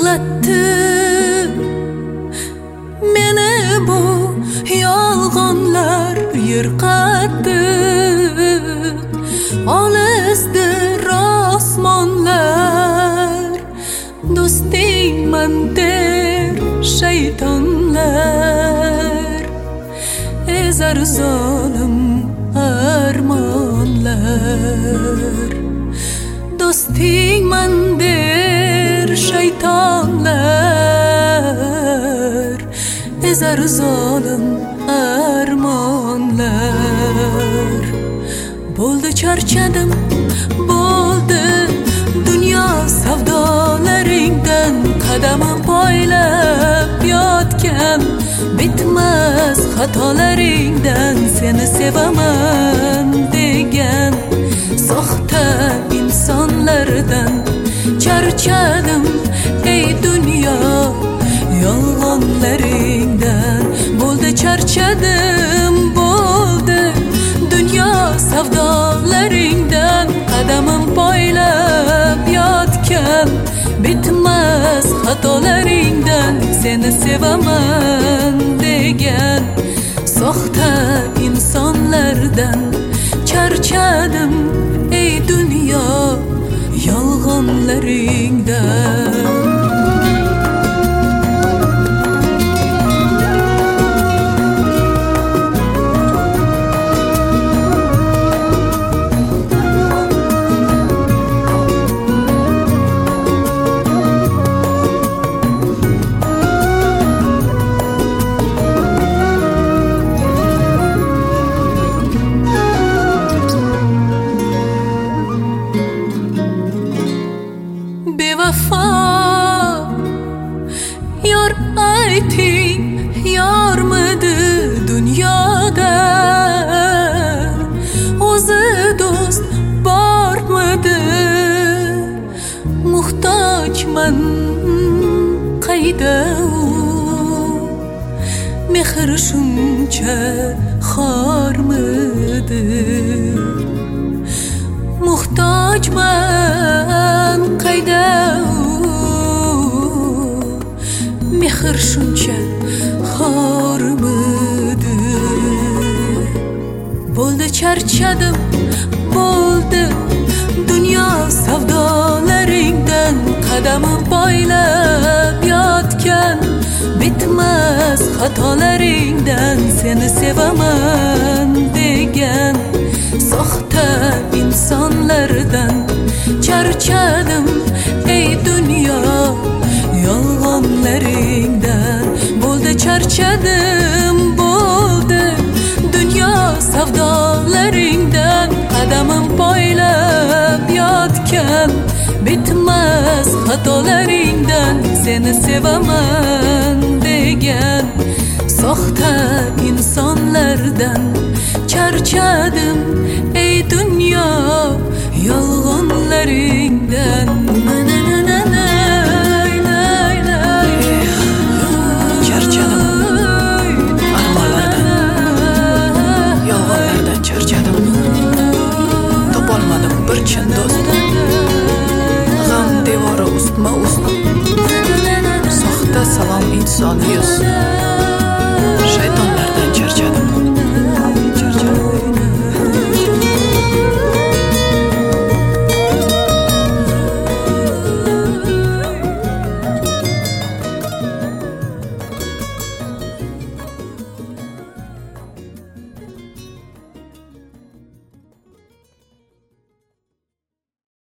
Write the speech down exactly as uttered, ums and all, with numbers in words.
yig'latdi meni bu yolg'onlar yirqatdi. Olisdir osmonlar, do'stingman der shaytonlar, ezar zolim armonlar. Do'stingman der shaytonlar, ezar zolim armonlar. Bo'ldi charchadim, bo'ldi dunyo savdolaringdan, qadamim poylab yotgan bitmas xatolaringdan, seni sevaman degan soxta insonlardan charchadim ey dunyo yolg'onlaringdan. Bo'ldi charchadim, bo'ldi dunyo savdolaringdan, qadamim poylab yotgan bitmas xatolaringdan, seni sevaman degan soxta insonlardan charchadim ey dunyo yolg'onlaringdan. Bevafo yor ayting, yormidi dunyoda? O'zi do'st bormidi? Muhtojman qayda u? Mehr shuncha xormidi? Muhtojman qayda u? Mehr shuncha xormidi? Bo'ldi charchadim, bo'ldi dunyo savdolaringdan, qadamim poylab yotgan bitmas xatolaringdan, seni sevaman degan soxta insonlardan charchadim ey dunyo yolg'onlaringdan. Bo'ldi charchadim, bo'ldi dunyo savdolaringdan, qadamim poylab yotgan bitmas xatolaringdan, seni sevaman degan soxta insonlardan charchadim ey dunyo yolg'onlaringdan. Chin do'st, g'am devori ustma ust, soxta salom inson yuz.